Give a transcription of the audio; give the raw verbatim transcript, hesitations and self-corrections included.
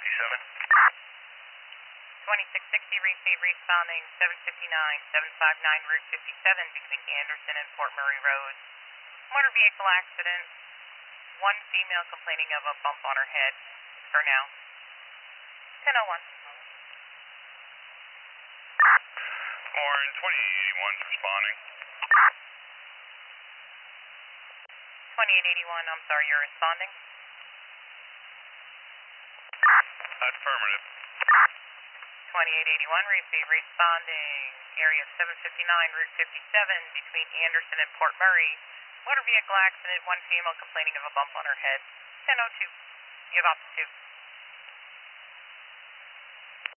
fifty-seven. twenty-six sixty, receive responding seven fifty-nine, seven fifty-nine, Route fifty-seven between Anderson and Fort Murray Road. Motor vehicle accident. One female complaining of a bump on her head. For now. ten oh one. Warren, twenty-eight eighty-one's responding. twenty-eight eighty-one, I'm sorry, you're responding? Affirmative. twenty-eight eighty-one, receive responding area seven fifty-nine, Route fifty-seven between Anderson and Port Murray. Motor vehicle accident, one female complaining of a bump on her head. ten oh two. You have option two.